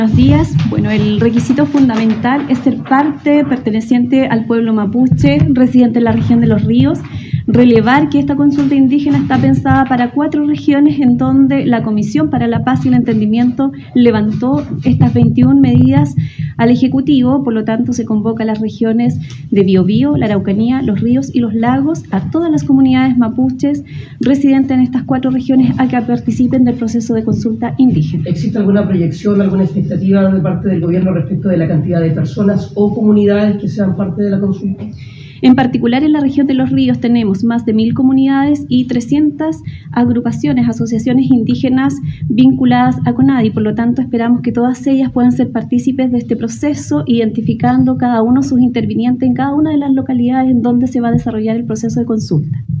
Buenos días. Bueno, el requisito fundamental es ser parte perteneciente al pueblo mapuche, residente en la región de Los Ríos. Relevar que esta consulta indígena está pensada para 4 regiones en donde la Comisión para la Paz y el Entendimiento levantó estas 21 medidas al Ejecutivo. Por lo tanto, se convoca a las regiones de Biobío, la Araucanía, Los Ríos y los Lagos, a todas las comunidades mapuches residentes en estas 4 regiones a que participen del proceso de consulta indígena. ¿Existe alguna proyección, alguna expectativa de parte del gobierno respecto de la cantidad de personas o comunidades que sean parte de la consulta? En particular, en la región de Los Ríos tenemos más de 1000 comunidades y 300 agrupaciones, asociaciones indígenas vinculadas a CONADI. Por lo tanto, esperamos que todas ellas puedan ser partícipes de este proceso, identificando cada uno sus intervinientes en cada una de las localidades en donde se va a desarrollar el proceso de consulta.